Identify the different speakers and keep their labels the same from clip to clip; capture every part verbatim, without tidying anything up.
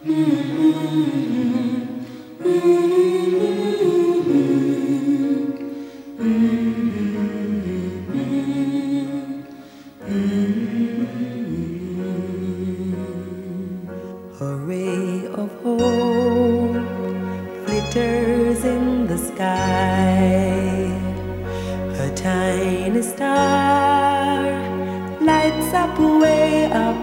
Speaker 1: A ray of hope glitters in the sky. A tiny star lights up way up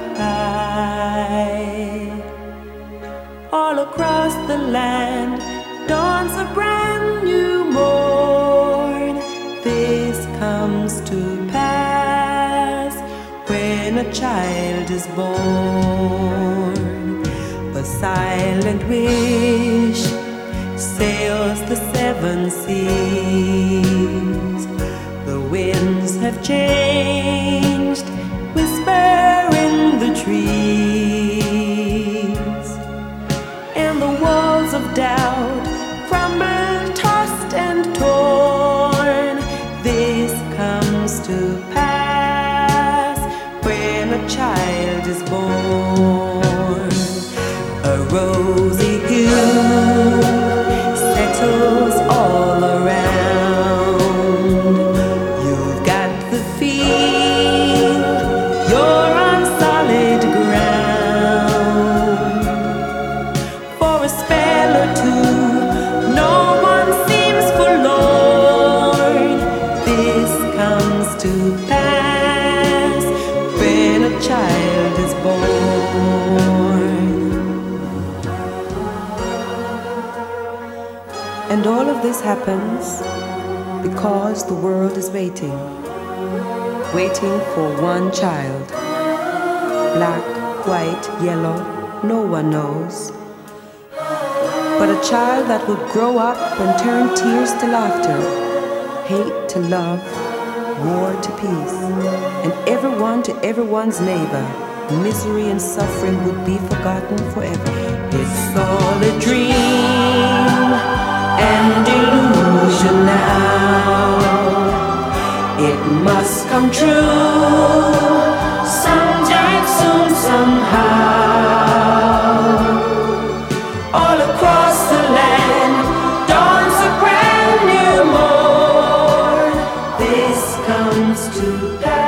Speaker 1: high. All across the land dawns a brand new morn. This comes to pass when a child is born. A silent wish sails the seven seas. The winds have changed, whisper in the trees, and the walls of doubt crumble, tossed and torn. This comes to pass when a child is born. A rosy hue settles all around. You've got the feel you're on solid ground. For a spell or two, no one seems forlorn. This comes to pass when a child is born. And all of this happens because the world is waiting, waiting for one child. Black, white, yellow, no one knows. But a child that would grow up and turn tears to laughter, hate to love, war to peace, and everyone to everyone's neighbor. Misery and suffering would be forgotten forever. It's all a dream and illusion now. It must come true sometime soon, somehow. All across the land dawns a brand new morn. This comes to pass